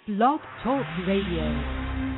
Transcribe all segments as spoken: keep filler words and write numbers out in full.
Blog Talk Radio.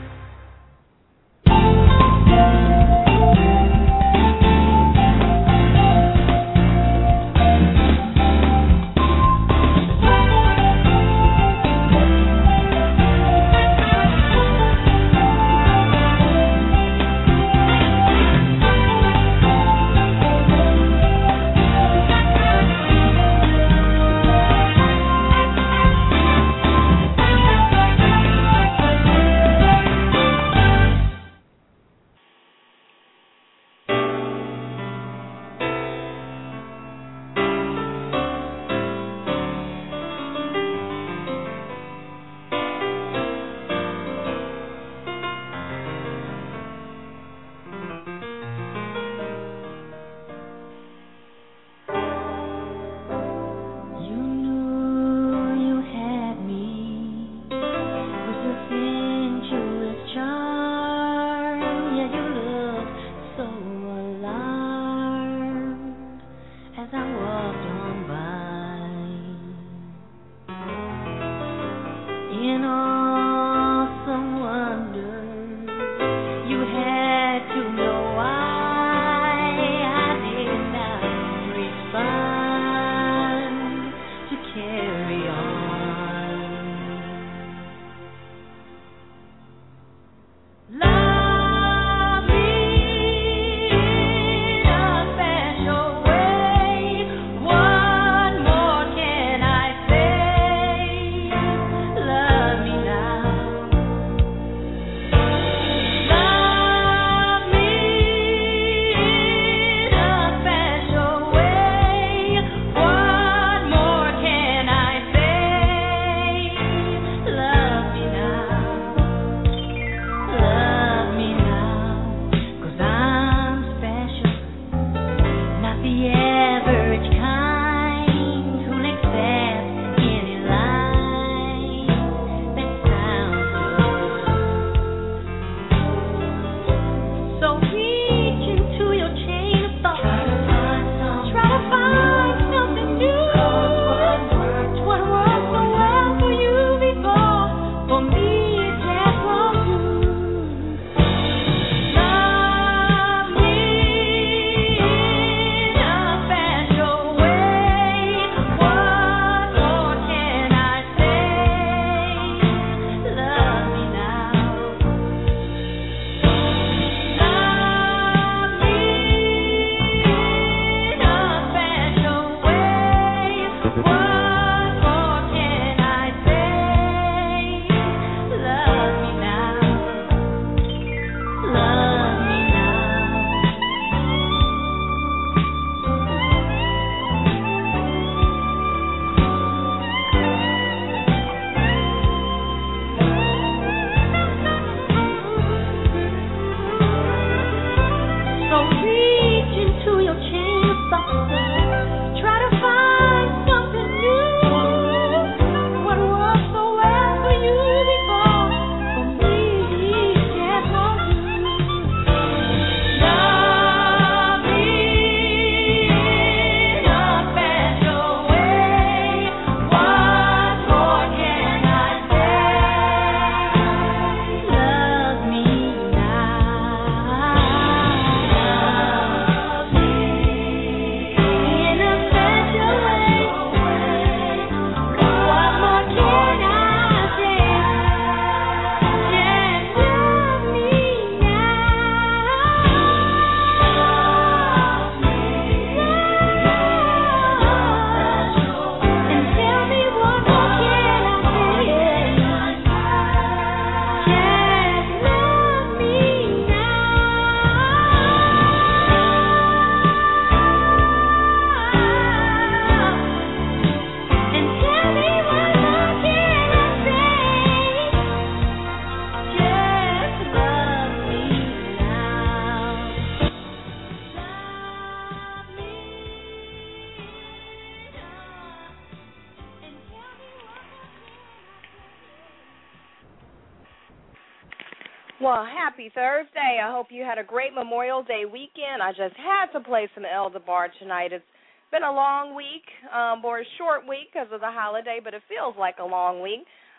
Well, happy Thursday. I hope you had a great Memorial Day weekend. I just had to play some El DeBar tonight. It's been a long week, um, or a short week because of the holiday, but it feels like a long week.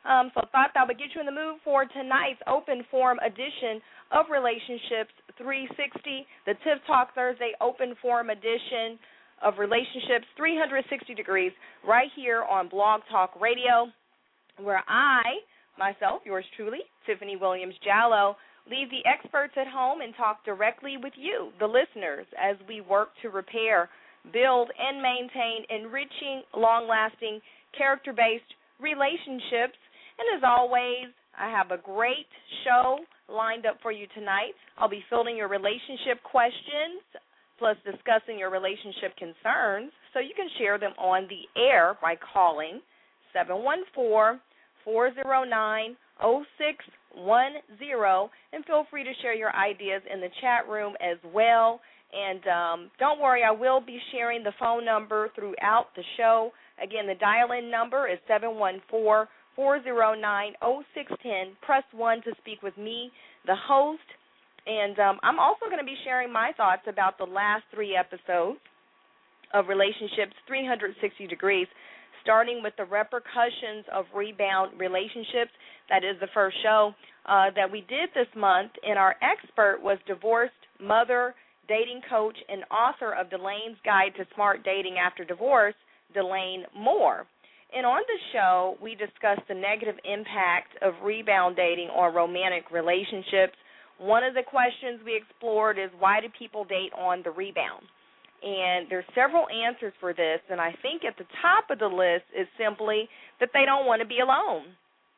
Um, so thought that would get you in the mood for tonight's open forum edition of Relationships three sixty, the Tiff Talk Thursday open forum edition of Relationships three sixty degrees, right here on Blog Talk Radio, where I, myself, yours truly, Tiffany Williams Jallo, leave the experts at home and talk directly with you, the listeners, as we work to repair, build, and maintain enriching, long-lasting, character-based relationships. And as always, I have a great show lined up for you tonight. I'll be fielding your relationship questions, plus discussing your relationship concerns, so you can share them on the air by calling seven one four, four zero nine, zero six one zero, and feel free to share your ideas in the chat room as well. And um, don't worry, I will be sharing the phone number throughout the show. Again, the dial-in number is seven one four, four zero nine, zero six one zero. Press one to speak with me, the host. And um, I'm also going to be sharing my thoughts about the last three episodes of Relationships three sixty degrees, starting with the repercussions of rebound relationships. That is the first show uh, that we did this month, and our expert was divorced mother, dating coach, and author of Delane's Guide to Smart Dating After Divorce, Delane Moore. And on the show, we discussed the negative impact of rebound dating on romantic relationships. One of the questions we explored is, why do people date on the rebound? And there's several answers for this, and I think at the top of the list is simply that they don't want to be alone.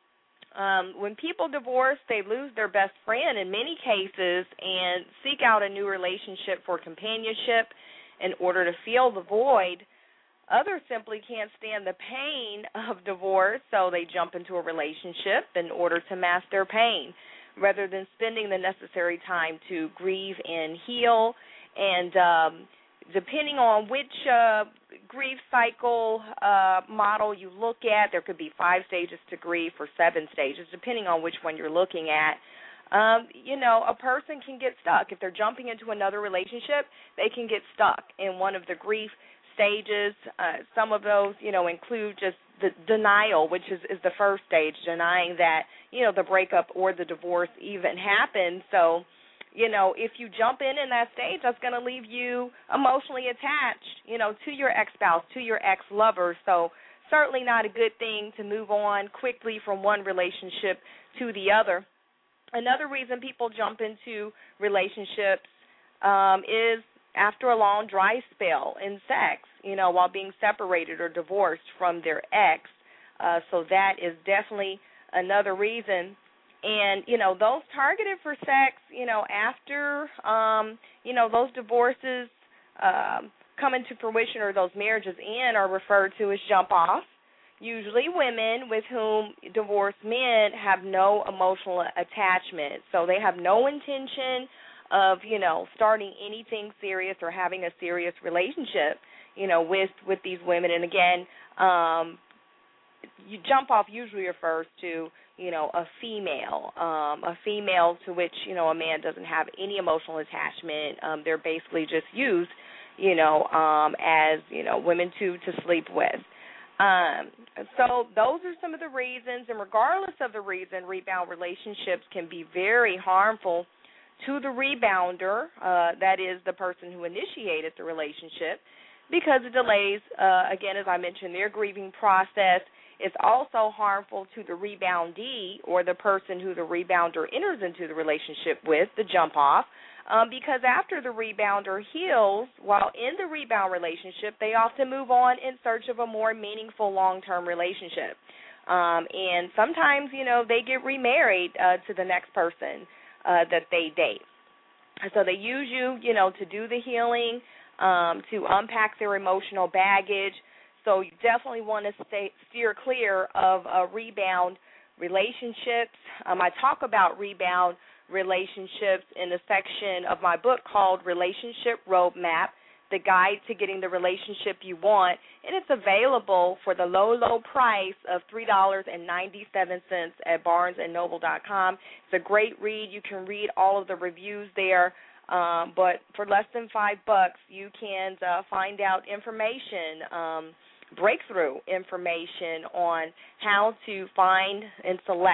Um, when people divorce, they lose their best friend in many cases and seek out a new relationship for companionship in order to fill the void. Others simply can't stand the pain of divorce, so they jump into a relationship in order to mask their pain, rather than spending the necessary time to grieve and heal. And um, depending on which uh, grief cycle uh, model you look at, there could be five stages to grief or seven stages, depending on which one you're looking at. Um, you know, a person can get stuck. If they're jumping into another relationship, they can get stuck in one of the grief stages. Uh, some of those, you know, include just the denial, which is, is the first stage, denying that, you know, the breakup or the divorce even happened. So, you know, if you jump in in that stage, that's going to leave you emotionally attached, you know, to your ex-spouse, to your ex-lover. So certainly not a good thing to move on quickly from one relationship to the other. Another reason people jump into relationships um, is after a long dry spell in sex, you know, while being separated or divorced from their ex. Uh, so that is definitely another reason. And, you know, those targeted for sex, you know, after, um, you know, those divorces um, come into fruition or those marriages end are referred to as jump-off. Usually women with whom divorced men have no emotional attachment. So they have no intention of, you know, starting anything serious or having a serious relationship, you know, with, with these women. And again, um, you jump off usually refers to, you know, a female, um, a female to which, you know, a man doesn't have any emotional attachment. Um, they're basically just used, you know, um, as, you know, women to, to sleep with. Um, so those are some of the reasons, and regardless of the reason, rebound relationships can be very harmful to the rebounder, uh, that is the person who initiated the relationship, because it delays, uh, again, as I mentioned, their grieving process. It's also harmful to the reboundee or the person who the rebounder enters into the relationship with, the jump-off, um, because after the rebounder heals, while in the rebound relationship, they often move on in search of a more meaningful long-term relationship. Um, and sometimes, you know, they get remarried uh, to the next person uh, that they date. So they use you, you know, to do the healing, um, to unpack their emotional baggage. So you definitely want to stay, steer clear of uh, rebound relationships. Um, I talk about rebound relationships in a section of my book called Relationship Roadmap, the guide to getting the relationship you want, and it's available for the low, low price of three dollars and ninety-seven cents at barnes and noble dot com. It's a great read. You can read all of the reviews there, um, but for less than five bucks, you can uh, find out information um, breakthrough information on how to find and select